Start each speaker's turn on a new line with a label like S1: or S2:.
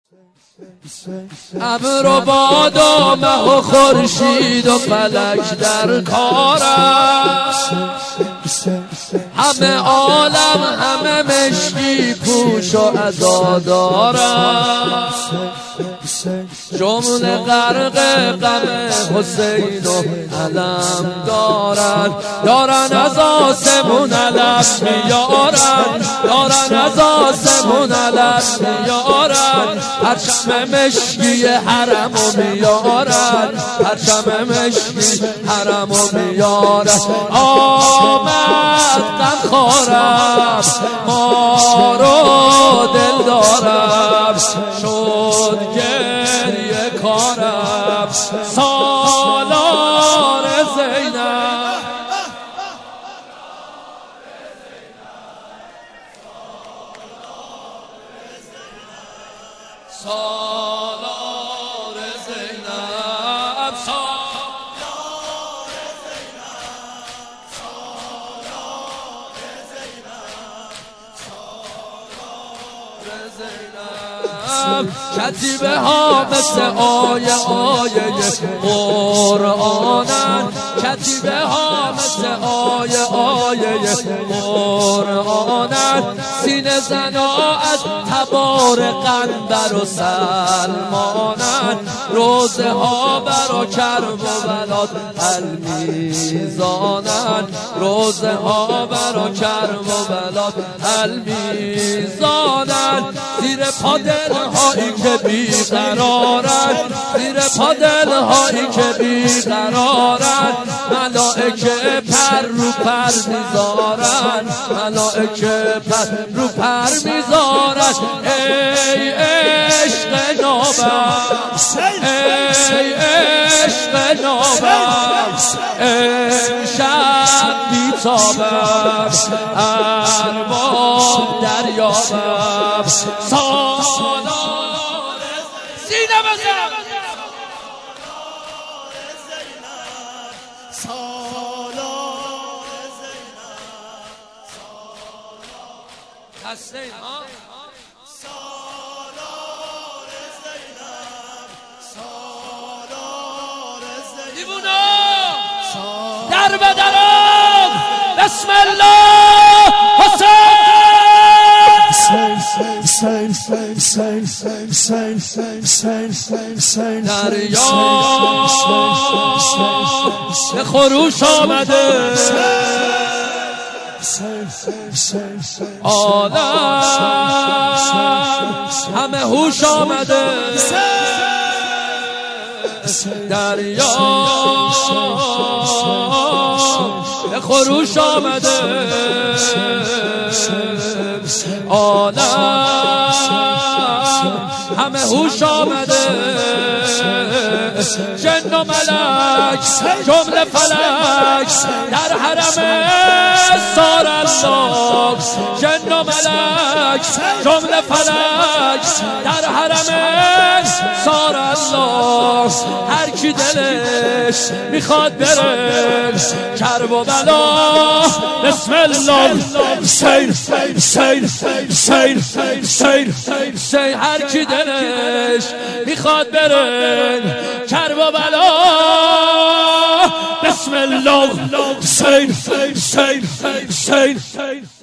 S1: ابر و باد و مه و خورشید و فلک در کارم، همه عالم همه مشکی پوش و عزادارم، جمله غرق غم حسین و علم دارن از آسمون علم میارن، دارن از آسمون علم میارن، پرچم مشکی حرمو میارن، پرچم مشکی حرمو میارن. آمد غم خارم ما رو دل دارم، شد گریه کارم سالار زینب. سالار زینب، سالار زینب، سالار زینب، کتیبه ها مثل آیه قرآنن، کتیبه ها مثل آیه قرآنن، سینه زنا از تبار قنبر و سلمانن، روزه ها برا کرب و بلاد المیزانن، روزه ها برا کرب و بلاد المیزانن، زیر پا دلهایی که بیقرارن، زیر پا دلهایی که بیقرارن، ملائکه پر رو پر میذارن، ملائکه پر رو پر میذارن. ای عشق نابم، ای عشق نابم، امشب بیتابم، ارباب دریابم، سالار زینب بزن، سالار زینب، حسین ها، سالار زینب، سالار زینب، دیوونا در بدرم بسم الله حسین. دریا به خروش آمده، عالم همه هوش آمده، دریا به خروش آمده، عالم همه هوش آمده، جن و ملک جمله فلک در حرم سار الله، جن و ملک جمله فلک در حرم سار الله، هر کی دلش میخواد بره کرب و بلا، بسم الله حسین حسین حسین حسین حسین، هر کی دلش میخواد بره کرب و بلا، بسم الله حسین حسین حسین.